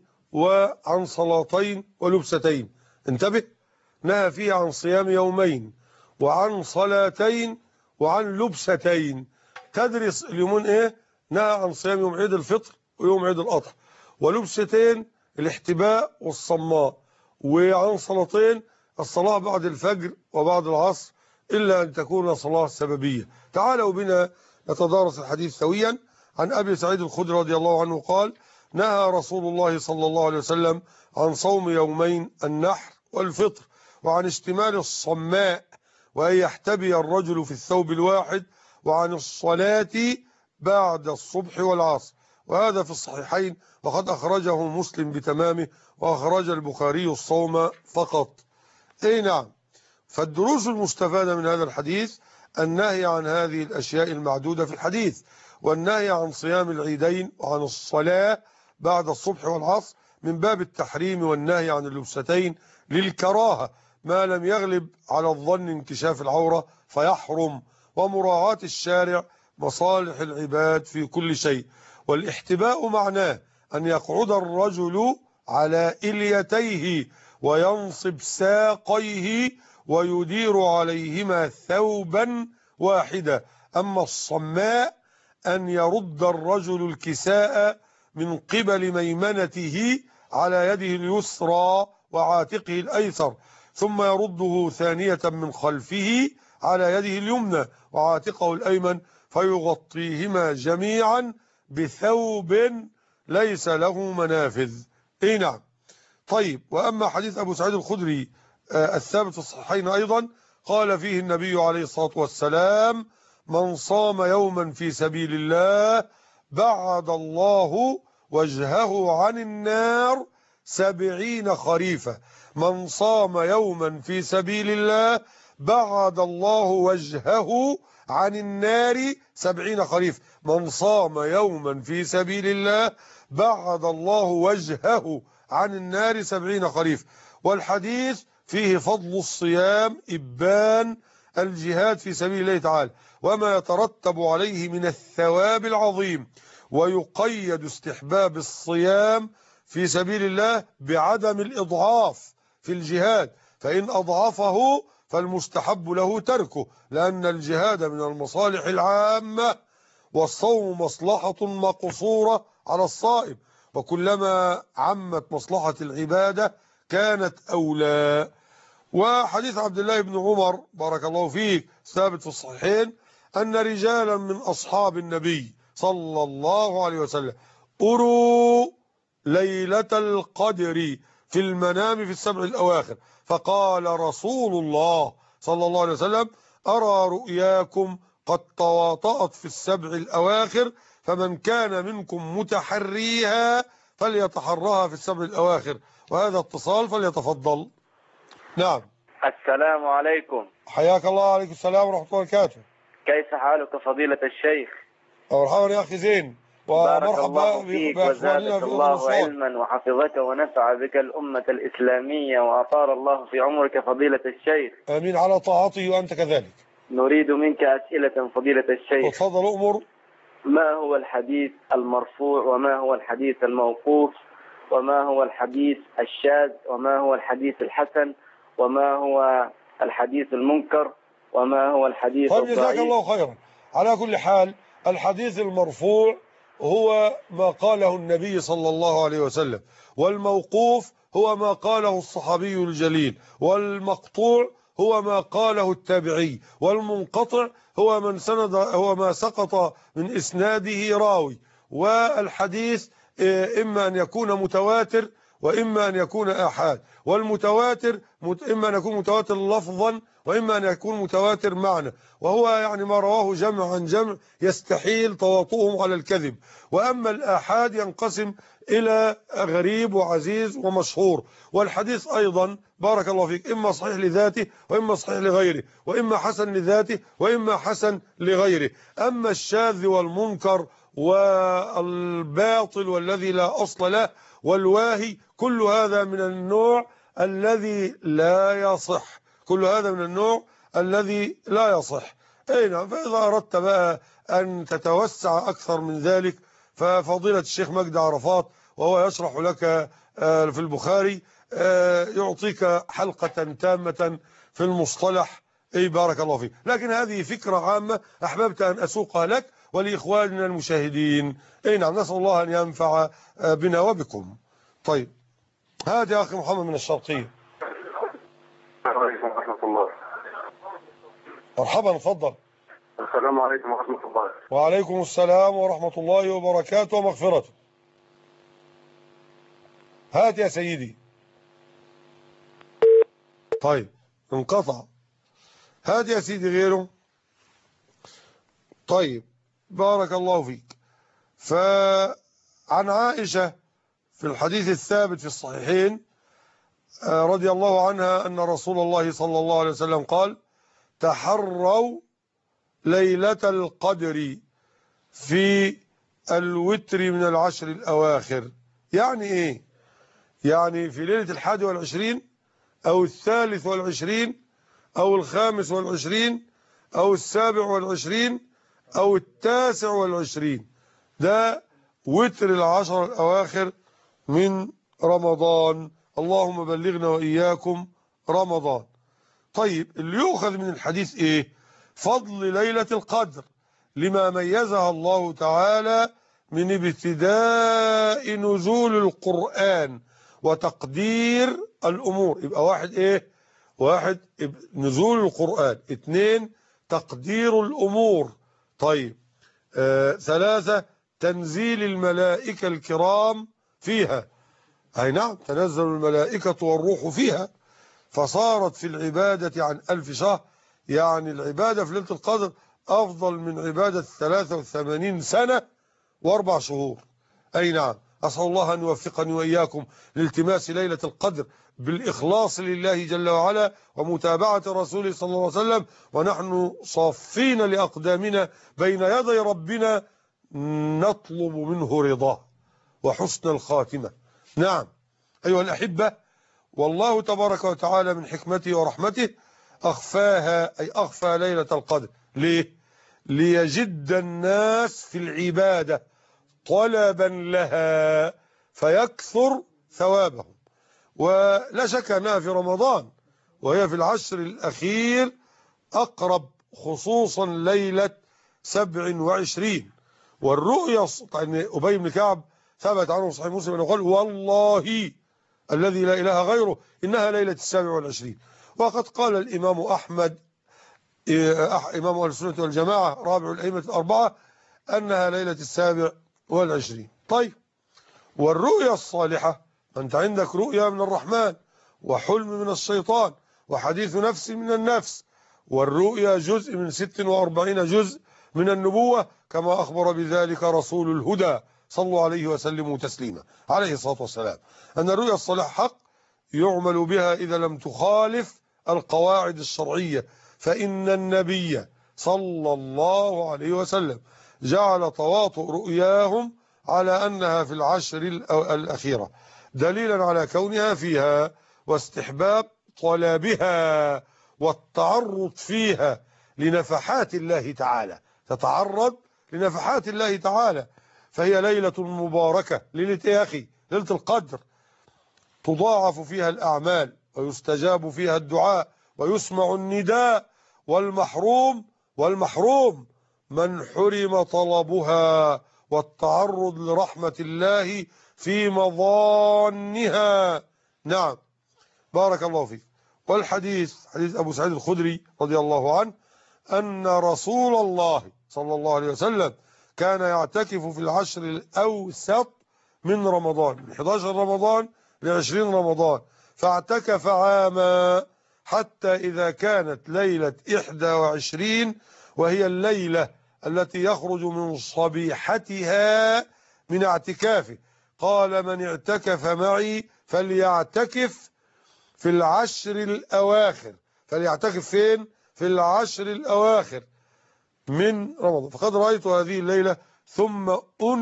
وعن صلاتين ولبستين. انتبه، نهى فيه عن صيام يومين وعن صلاتين وعن لبستين. تدرس اليومين ايه؟ نهى عن صيام يوم عيد الفطر ويوم عيد الأضحى، ولبستين الاحتباء والصماء، وعن صلاتين الصلاة بعد الفجر وبعد العصر إلا أن تكون صلاة سببية. تعالوا بنا نتدارس الحديث سويا. عن أبي سعيد الخدري رضي الله عنه قال: نهى رسول الله صلى الله عليه وسلم عن صوم يومين، النحر والفطر، وعن اشتمال الصماء وأن يحتبي الرجل في الثوب الواحد، وعن الصلاة بعد الصبح والعصر. وهذا في الصحيحين، وقد أخرجه مسلم بتمامه، وأخرج البخاري الصوم فقط. أي نعم. فالدروس المستفادة من هذا الحديث النهي عن هذه الأشياء المعدودة في الحديث، والنهي عن صيام العيدين وعن الصلاة بعد الصبح والعصر من باب التحريم، والنهي عن اللبستين للكراهة ما لم يغلب على الظن انكشاف العورة فيحرم، ومراعاة الشارع مصالح العباد في كل شيء. والاحتباء معناه أن يقعد الرجل على إليتيه وينصب ساقيه ويدير عليهما ثوبا واحدا. أما الصماء أن يرد الرجل الكساء من قبل ميمنته على يده اليسرى وعاتقه الأيسر، ثم يرده ثانية من خلفه على يده اليمنى وعاتقه الأيمن، فيغطيهما جميعا بثوب ليس له منافذ. اي نعم. طيب، وأما حديث أبو سعيد الخدري الثابت في الصحيحين أيضا، قال فيه النبي عليه الصلاة والسلام: من صام يوما في سبيل الله بعد الله وجهه عن النار 70 خريفا. من صام يوما في سبيل الله بعد الله وجهه عن النار 70 خريف. من صام يوما في سبيل الله بعد الله وجهه عن النار 70 خريف. والحديث فيه فضل الصيام، إبان الجهاد في سبيل الله تعالى وما يترتب عليه من الثواب العظيم. ويقيد استحباب الصيام في سبيل الله بعدم الإضعاف في الجهاد، فإن أضعفه فالمستحب له تركه، لأن الجهاد من المصالح العامة، والصوم مصلحة مقصورة على الصائم، وكلما عمت مصلحة العبادة كانت أولى. وحديث عبد الله بن عمر بارك الله فيك ثابت في الصحيحين أن رجالا من أصحاب النبي صلى الله عليه وسلم أروا ليلة القدر في المنام في السبع الأواخر، فقال رسول الله صلى الله عليه وسلم: أرى رؤياكم قد تواطأت في السبع الأواخر، فمن كان منكم متحريها فليتحرها في السبع الأواخر. وهذا اتصال فليتفضل. نعم. السلام عليكم. حياك الله. عليكم السلام ورحمة الله وبركاته. كيف حالك فضيلة الشيخ؟ مرحبا يا أخي زين، بارك الله ومرحبا فيك بإخواننا وزادك في الله الصوت. علما وحفظك ونفع بك الأمة الإسلامية وأطال الله في عمرك فضيلة الشيخ. آمين على طاعته وأنت كذلك. نريد منك أسئلة فضيلة الشيخ. تفضل أمر. ما هو الحديث المرفوع وما هو الحديث الموقوف وما هو الحديث الشاذ وما هو الحديث الحسن وما هو الحديث المنكر وما هو الحديث طيب الضعيف؟ جزاك الله خيرا. على كل حال الحديث المرفوع هو ما قاله النبي صلى الله عليه وسلم، والموقوف هو ما قاله الصحابي الجليل، والمقطوع هو ما قاله التابعي، والمنقطع هو ما سقط من إسناده راوي. والحديث إما أن يكون متواتر وإما أن يكون آحاد، والمتواتر إما أن يكون متواتر لفظا وإما أن يكون متواتر معنى، وهو يعني ما رواه جمع عن جمع يستحيل تواطؤهم على الكذب. وأما الآحاد ينقسم إلى غريب وعزيز ومشهور. والحديث أيضا بارك الله فيك إما صحيح لذاته وإما صحيح لغيره، وإما حسن لذاته وإما حسن لغيره. أما الشاذ والمنكر والباطل والذي لا أصل له والواهي كل هذا من النوع الذي لا يصح، كل هذا من النوع الذي لا يصح. أي نعم. فإذا أردت بقى أن تتوسع أكثر من ذلك ففضيلة الشيخ مجدي عرفات وهو يشرح لك في البخاري يعطيك حلقة تامة في المصطلح. أي بارك الله فيك. لكن هذه فكرة عامة أحببت أن أسوقها لك ولإخواننا المشاهدين. أي نعم. نسأل الله أن ينفع بنا وبكم. طيب هذا يا أخي محمد من الشرقية. السلام عليكم ورحمة الله. مرحبا تفضل. السلام عليكم ورحمة الله. وعليكم السلام ورحمة الله وبركاته ومغفرته. هات يا سيدي. طيب انقطع. هات يا سيدي غيره. طيب بارك الله فيك. فعن عائشة في الحديث الثابت في الصحيحين رضي الله عنها أن رسول الله صلى الله عليه وسلم قال: تحروا ليلة القدر في الوتر من العشر الأواخر. يعني إيه؟ يعني في ليلة 21 أو 23 أو 25 أو 27 أو 29. ده وتر العشر الأواخر من رمضان. اللهم بلغنا وإياكم رمضان. طيب اللي يؤخذ من الحديث إيه؟ فضل ليلة القدر لما ميزها الله تعالى من ابتداء نزول القرآن وتقدير الأمور. يبقى واحد إيه؟ واحد نزول القرآن، 2 تقدير الأمور. طيب 3 تنزيل الملائكة الكرام فيها. أي نعم تنزل الملائكة والروح فيها. فصارت في العبادة عن 1000 شهر. يعني العبادة في ليلة القدر أفضل من عبادة 83 سنة و4 شهور. أي نعم. أسأل الله أن يوفقني وإياكم لالتماس ليلة القدر بالإخلاص لله جل وعلا ومتابعة رسوله صلى الله عليه وسلم، ونحن صافين لأقدامنا بين يدي ربنا نطلب منه رضاه وحسن الخاتمة. نعم أيها الأحبة، والله تبارك وتعالى من حكمته ورحمته أخفاها، أي أخفى ليلة القدر. ليه؟ ليجد الناس في العبادة طلبا لها فيكثر ثوابهم. ولا شك أنها في رمضان وهي في العشر الأخير أقرب، خصوصا ليلة 27. والرؤيا يعني أبي بن كعب ثبت عنه صحيح مسلم أنه قال والله الذي لا إله غيره إنها ليلة 27. وقد قال الإمام أحمد إمام أهل السنة والجماعة رابع الأئمة الأربعة أنها ليلة 27. طيب، والرؤيا الصالحة، أنت عندك رؤيا من الرحمن وحلم من الشيطان وحديث نفس من النفس، والرؤيا جزء من 46 جزء من النبوة كما أخبر بذلك رسول الهدى صلوا عليه وسلموا تسليما عليه الصلاة والسلام، أن الرؤيا الصالحة حق يعمل بها إذا لم تخالف القواعد الشرعية، فإن النبي صلى الله عليه وسلم جعل تواطؤ رؤياهم على أنها في العشر الأخيرة دليلا على كونها فيها، واستحباب طلبها والتعرض فيها لنفحات الله تعالى، تتعرض لنفحات الله تعالى. فهي ليلة مباركة، ليلة يا أخي ليلة القدر، تضاعف فيها الأعمال ويستجاب فيها الدعاء ويسمع النداء، والمحروم من حرم طلبها والتعرض لرحمة الله في مظانها. نعم، بارك الله فيك. والحديث حديث أبو سعيد الخدري رضي الله عنه أن رسول الله صلى الله عليه وسلم كان يعتكف في العشر الأوسط من رمضان، من 11 رمضان ل20 رمضان، فاعتكف عاما حتى إذا كانت ليلة 21 وهي الليلة التي يخرج من صبيحتها من اعتكافه، قال من اعتكف معي فليعتكف في العشر الأواخر. فليعتكف فين؟ في العشر الأواخر من رمضان. فقد رأيت هذه الليلة ثم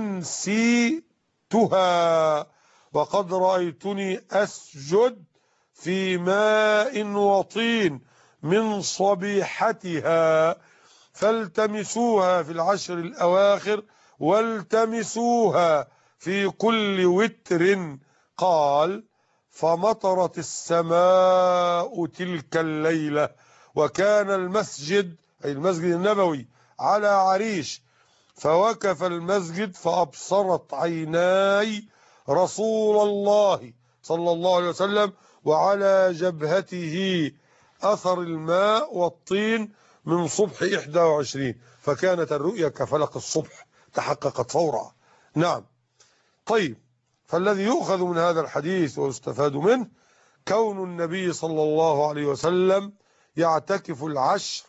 أنسيتها، وقد رأيتني أسجد في ماء وطين من صبيحتها، فالتمسوها في العشر الأواخر والتمسوها في كل وتر. قال فمطرت السماء تلك الليلة، وكان المسجد أي المسجد النبوي على عريش، فوقف المسجد فأبصرت عيناي رسول الله صلى الله عليه وسلم وعلى جبهته أثر الماء والطين من صبح 21، فكانت الرؤيا كفلق الصبح تحققت فورا. نعم. طيب، فالذي يؤخذ من هذا الحديث ويستفاد منه كون النبي صلى الله عليه وسلم يعتكف العشر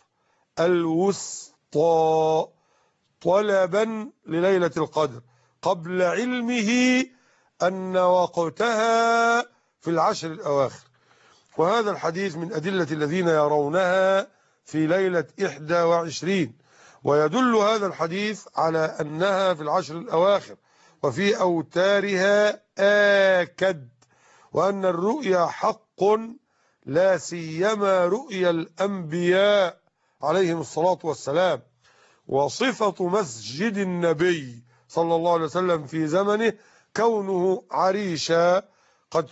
الوسطى طلبا لليلة القدر قبل علمه أن وقتها في العشر الأواخر. وهذا الحديث من أدلة الذين يرونها في ليلة 21، ويدل هذا الحديث على أنها في العشر الأواخر وفي أوتارها آكد، وأن الرؤيا حق لا سيما رؤيا الأنبياء عليهم الصلاة والسلام. وصفة مسجد النبي صلى الله عليه وسلم في زمنه كونه عريشا قد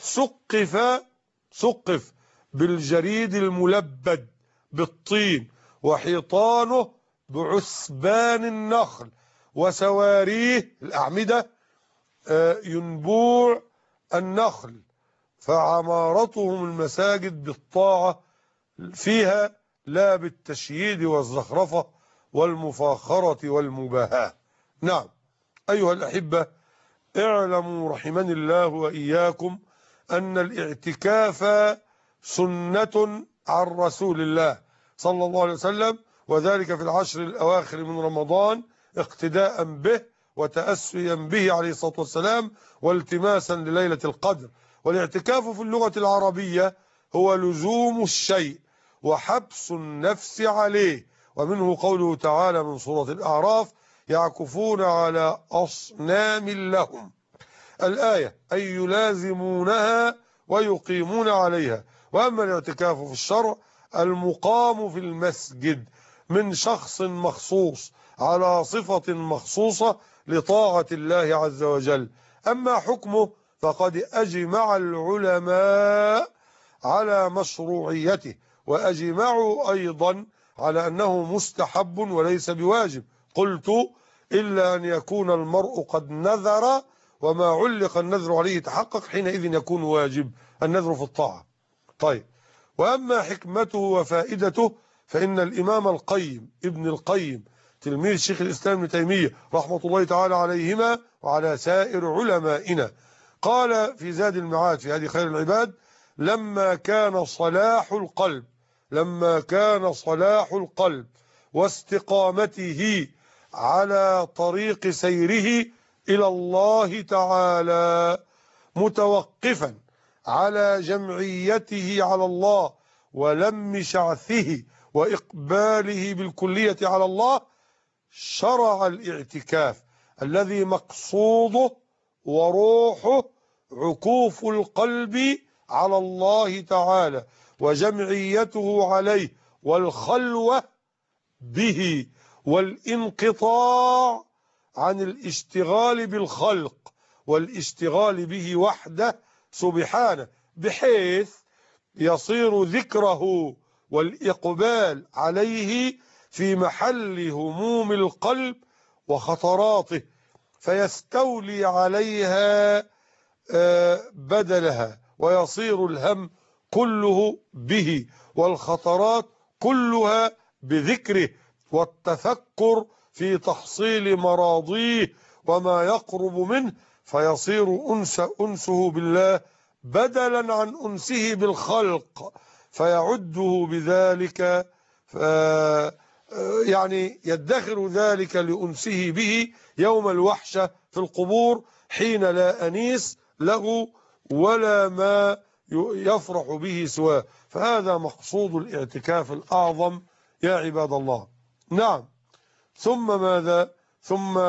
سقف بالجريد الملبد بالطين، وحيطانه بعسبان النخل، وسواريه الأعمدة ينبوع النخل، فعمارتهم المساجد بالطاعة فيها لا بالتشييد والزخرفة والمفاخرة والمباهاة. نعم أيها الأحبة، اعلموا رحمني الله وإياكم أن الاعتكاف سنة عن رسول الله صلى الله عليه وسلم، وذلك في العشر الأواخر من رمضان اقتداء به وتأسيا به عليه الصلاة والسلام والتماسا لليلة القدر. والاعتكاف في اللغة العربية هو لزوم الشيء وحبس النفس عليه، ومنه قوله تعالى من سورة الأعراف يعكفون على أصنام لهم، الآية أي يلازمونها ويقيمون عليها. وأما الاعتكاف في الشرع المقام في المسجد من شخص مخصوص على صفة مخصوصة لطاعة الله عز وجل. أما حكمه فقد أجمع العلماء على مشروعيته، وأجمعوا أيضا على أنه مستحب وليس بواجب. قلت إلا أن يكون المرء قد نذر وما علق النذر عليه تحقق، حينئذ يكون واجب النذر في الطاعة. طيب، وأما حكمته وفائدته فإن الإمام القيم ابن القيم تلميذ شيخ الإسلام ابن تيمية رحمة الله تعالى عليهما وعلى سائر علمائنا قال في زاد المعاد في هدي خير العباد: لما كان صلاح القلب واستقامته على طريق سيره إلى الله تعالى متوقفا على جمعيته على الله ولم شعثه وإقباله بالكلية على الله، شرع الاعتكاف الذي مقصوده وروحه عكوف القلب على الله تعالى وجمعيته عليه والخلوة به والانقطاع عن الاشتغال بالخلق والاشتغال به وحده سبحانه، بحيث يصير ذكره والإقبال عليه في محل هموم القلب وخطراته، فيستولي عليها بدلها، ويصير الهم كله به والخطرات كلها بذكره والتفكر في تحصيل مراضيه وما يقرب منه، فيصير أنسه بالله بدلا عن أنسه بالخلق، فيعده بذلك يعني يدخر ذلك لأنسه به يوم الوحشة في القبور، حين لا أنيس له ولا ما يفرح به سواه. فهذا مقصود الاعتكاف الأعظم يا عباد الله. نعم. ثم ماذا؟ ثم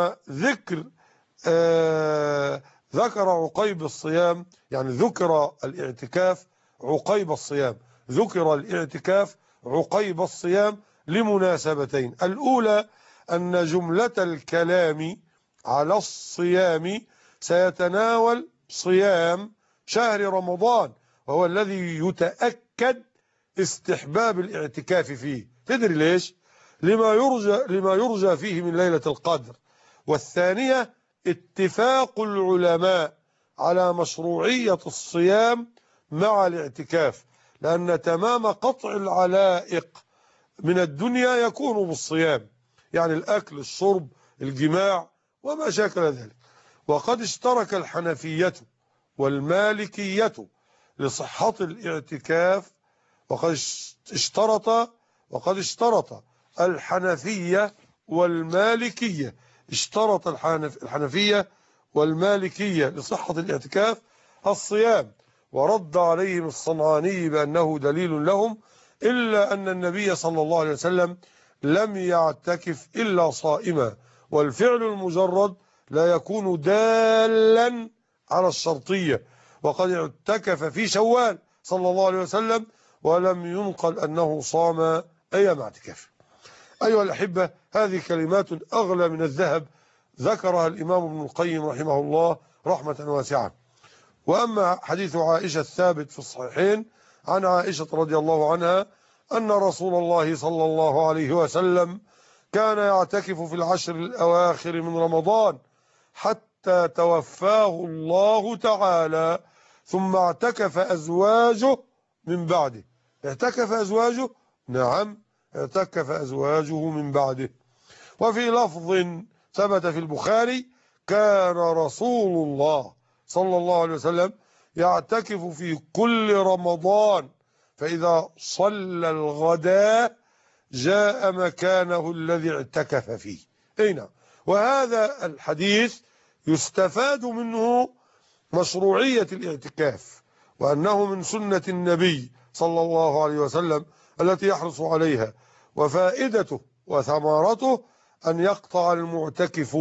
ذكر عقيب الصيام، يعني ذكر الاعتكاف عقيب الصيام، ذكر الاعتكاف عقيب الصيام لمناسبتين: الأولى أن جملة الكلام على الصيام سيتناول صيام شهر رمضان، وهو الذي يتأكد استحباب الاعتكاف فيه. تدري ليش؟ لما يرجى فيه من ليلة القدر. والثانية اتفاق العلماء على مشروعية الصيام مع الاعتكاف، لأن تمام قطع العلائق من الدنيا يكون بالصيام، يعني الأكل الشرب الجماع وما شاكل ذلك. وقد اشترك الحنفية والمالكية لصحة الاعتكاف، وقد اشترط الحنفية والمالكية، اشترط الحنفية والمالكية لصحة الاعتكاف الصيام، ورد عليهم الصنعاني بأنه دليل لهم، إلا أن النبي صلى الله عليه وسلم لم يعتكف إلا صائما، والفعل المجرد لا يكون دالا على الشرطية، وقد اعتكف في شوال صلى الله عليه وسلم ولم ينقل أنه صام أيام اعتكاف. أيها الأحبة، هذه كلمات أغلى من الذهب ذكرها الإمام ابن القيم رحمه الله رحمة واسعة. وأما حديث عائشة الثابت في الصحيحين عن عائشة رضي الله عنها أن رسول الله صلى الله عليه وسلم كان يعتكف في العشر الأواخر من رمضان حتى توفاه الله تعالى، ثم اعتكف أزواجه من بعده. اعتكف أزواجه؟ نعم، اعتكف أزواجه من بعده. وفي لفظ ثبت في البخاري: كان رسول الله صلى الله عليه وسلم يعتكف في كل رمضان، فإذا صلى الغداء جاء مكانه الذي اعتكف فيه. أين؟ وهذا الحديث يستفاد منه مشروعية الاعتكاف، وأنه من سنة النبي صلى الله عليه وسلم التي يحرص عليها، وفائدته وثمرته أن يقطع المعتكف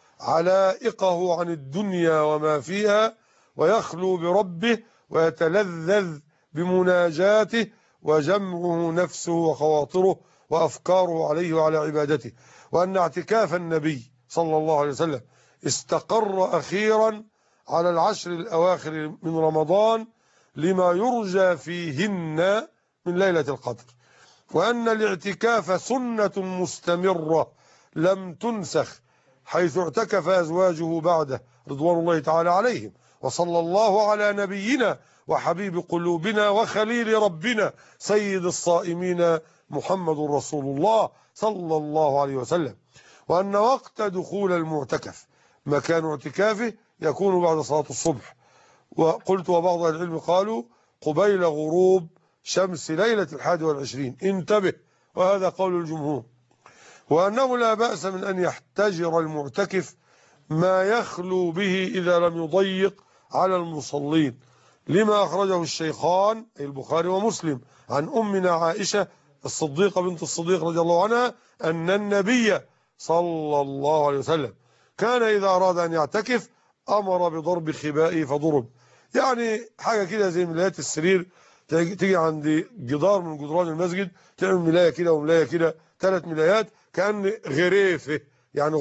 علائقه عن الدنيا وما فيها، ويخلو بربه ويتلذذ بمناجاته وجمعه نفسه وخواطره وأفكاره عليه وعلى عبادته. وأن اعتكاف النبي صلى الله عليه وسلم استقر أخيرا على العشر الأواخر من رمضان لما يرجى فيهن من ليلة القدر، وأن الاعتكاف سنة مستمرة لم تنسخ، حيث اعتكف أزواجه بعده رضوان الله تعالى عليهم. وصلى الله على نبينا وحبيب قلوبنا وخليل ربنا سيد الصائمين محمد رسول الله صلى الله عليه وسلم. وأن وقت دخول المعتكف مكان اعتكافه يكون بعد صلاة الصبح. وقلت وبعض العلم قالوا قبيل غروب شمس ليلة 21. انتبه، وهذا قول الجمهور. وأنه لا بأس من أن يحتجر المعتكف ما يخلو به إذا لم يضيق على المصلين، لما أخرجه الشيخان البخاري ومسلم عن أمنا عائشة الصديقة بنت الصديق رضي الله عنها أن النبي صلى الله عليه وسلم كان إذا أراد أن يعتكف أمر بضرب خبائه فضرب. يعني حاجة كده زي ملايات السرير، تيجي عند جدار من جدران المسجد تعمل ملاية كده وملاية كده، 3 ملايات كأن غريفة، يعني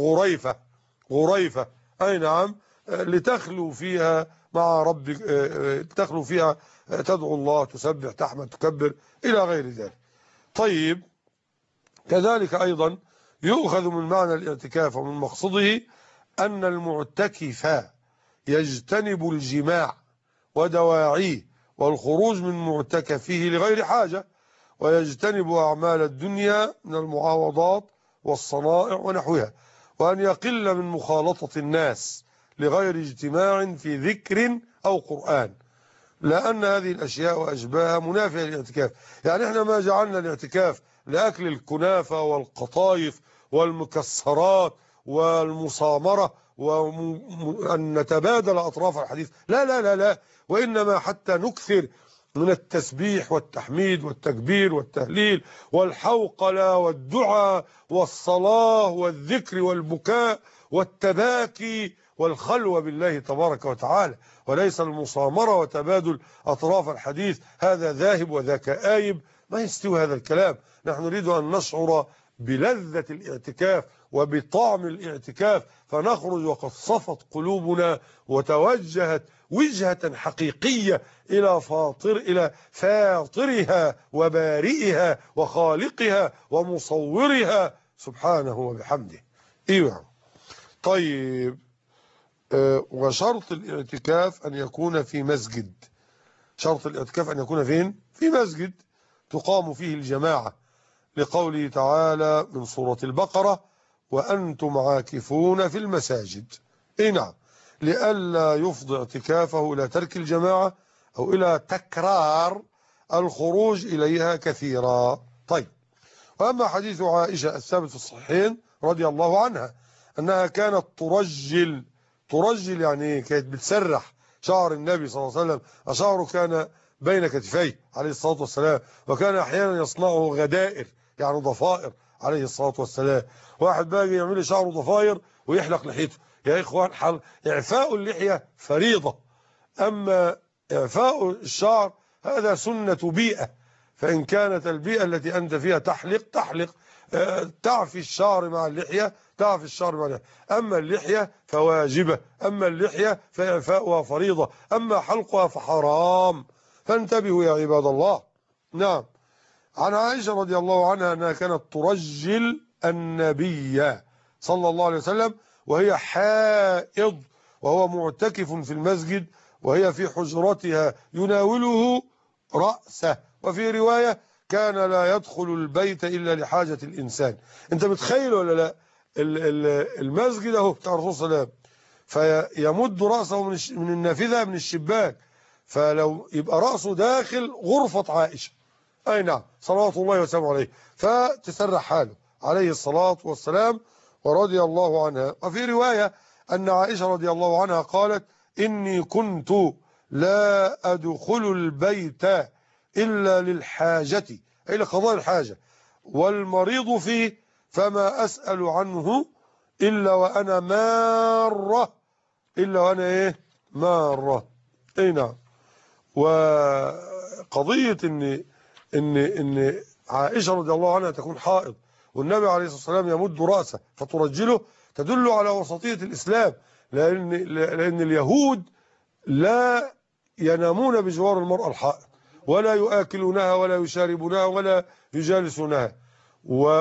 غريفة أي نعم، لتخلو فيها مع ربك، تخلو فيها تدعو الله، تسبح، تحمد، تكبر إلى غير ذلك. طيب، كذلك أيضا يؤخذ من معنى الاعتكاف ومن مقصده أن المعتكف يجتنب الجماع ودواعيه والخروج من معتكفه لغير حاجة، ويجتنب أعمال الدنيا من المعاوضات والصنائع ونحوها، وأن يقل من مخالطة الناس لغير اجتماع في ذكر أو قرآن، لأن هذه الأشياء وأشباهها منافية للاعتكاف. يعني احنا ما جعلنا الاعتكاف لأكل الكنافة والقطايف والمكسرات والمصامرة وأن نتبادل أطراف الحديث، لا لا لا لا، وإنما حتى نكثر من التسبيح والتحميد والتكبير والتهليل والحوقلة والدعاء والصلاة والذكر والبكاء والتباكي والخلوة بالله تبارك وتعالى، وليس المصامرة وتبادل أطراف الحديث، هذا ذاهب وذاك آيب، ما يستوي هذا الكلام. نحن نريد أن نشعر بلذة الاعتكاف وبطعم الاعتكاف، فنخرج وقد صفت قلوبنا وتوجهت وجهة حقيقية إلى فاطرها وبارئها وخالقها ومصورها سبحانه وبحمده. ايوه. طيب، وشرط الاعتكاف أن يكون في مسجد. شرط الاعتكاف أن يكون فين؟ في مسجد تقام فيه الجماعة، لقوله تعالى من سورة البقرة وأنتم عاكفون في المساجد. اي نعم، لئلا يفضي اعتكافه إلى ترك الجماعة أو إلى تكرار الخروج إليها كثيرا. طيب، وأما حديث عائشة الثابت في الصحيحين رضي الله عنها أنها كانت ترجل يعني كانت بتسرح شعر النبي صلى الله عليه وسلم، شعره كان بين كتفيه عليه الصلاة والسلام، وكان أحيانا يصنعه غدائر يعني ضفائر عليه الصلاة والسلام. واحد بقى يعمل لي شعره ضفائر ويحلق لحيته. يا إخوان، إعفاء اللحية فريضة، أما إعفاء الشعر هذا سنة بيئة، فإن كانت البيئة التي أنت فيها تحلق تعفي الشعر مع اللحية، تعفي الشعر مع اللحية. أما اللحية فواجبة، أما اللحية فإعفاؤها فريضة، أما حلقها فحرام، فانتبهوا يا عباد الله. نعم، عن عائشة رضي الله عنها أنها كانت ترجل النبي صلى الله عليه وسلم وهي حائض وهو معتكف في المسجد، وهي في حجرتها يناوله رأسه، وفي رواية كان لا يدخل البيت إلا لحاجة الإنسان. أنت متخيل ولا لا؟ المسجد اهو بتاع الرسول صلى الله عليه وسلم، فيمد رأسه من النافذة من الشباك، فلو يبقى رأسه داخل غرفة عائشة، أي نعم، صلوات الله وسلامه عليه، فتسرح حاله عليه الصلاة والسلام ورضي الله عنها. وفي رواية أن عائشة رضي الله عنها قالت إني كنت لا أدخل البيت إلا للحاجة، أي لقضاء الحاجة، والمريض فيه، فما أسأل عنه إلا وأنا مارة، إلا وأنا إيه؟ مارة. أي نعم. وقضية إن عائشة رضي الله عنها تكون حائض والنبي عليه الصلاة والسلام يمد رأسه فترجله تدل على وسطية الإسلام، لأن اليهود لا ينامون بجوار المرأة الحائض، ولا يؤكلونها ولا يشاربونها ولا يجالسونها،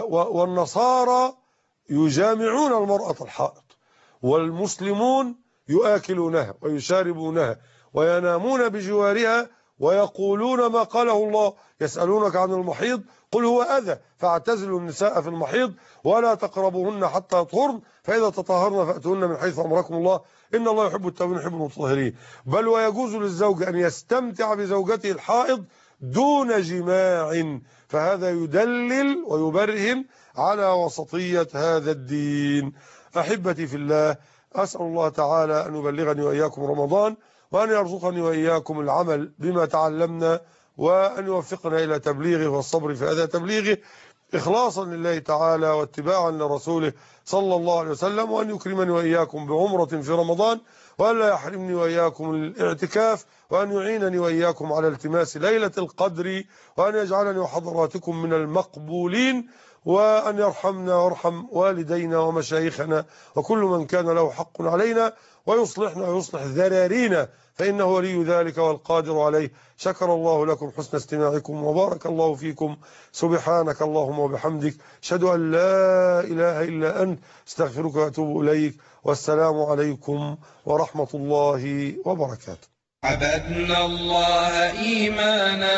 والنصارى يجامعون المرأة الحائض، والمسلمون يآكلونها ويشاربونها وينامون بجوارها ويقولون ما قاله الله. يسألونك عن المحيض قل هو أذى فاعتزلوا النساء في المحيض ولا تقربوهن حتى يطهرن فإذا تطهرن فأتوهن من حيث أمركم الله إن الله يحب التوابين ويحب المتطهرين. بل ويجوز للزوج أن يستمتع بزوجته الحائض دون جماع، فهذا يدلل ويبرهن على وسطية هذا الدين. أحبتي في الله، أسأل الله تعالى أن يبلغني وإياكم رمضان، وأن يرزقني وإياكم العمل بما تعلمنا، وأن يوفقنا إلى تبليغه والصبر في هذا تبليغه إخلاصا لله تعالى واتباعا لرسوله صلى الله عليه وسلم، وأن يكرمني وإياكم بعمرة في رمضان، وأن لا يحرمني وإياكم الاعتكاف، وأن يعينني وإياكم على التماس ليلة القدر، وأن يجعلني وحضراتكم من المقبولين، وأن يرحمنا ويرحم والدينا ومشايخنا وكل من كان له حق علينا، ويصلحنا ويصلح ذرارينا فإنه ولي ذلك والقادر عليه. شكر الله لكم حسن استماعكم وبارك الله فيكم. سبحانك اللهم وبحمدك، أشهد أن لا إله إلا أنت، استغفرك وأتوب إليك، والسلام عليكم ورحمة الله وبركاته. عبدنا الله إيمانا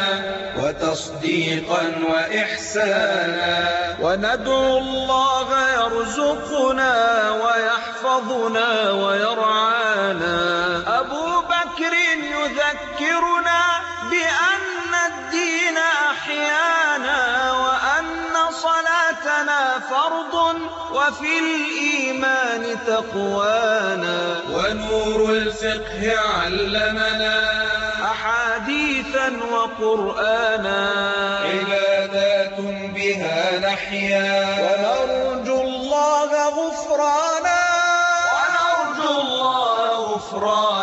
وتصديقا وإحسانا، وندعو الله يرزقنا ويحفظنا ويرعانا. أبو بكر يذكرنا بأن الدين أحيانا، وأن صلاتنا فرض وفي الإيمان تقوانا. ونور الفقه علمنا أحاديثا وقرآنا، عبادات بها نحيا ونرجو الله غفرانا.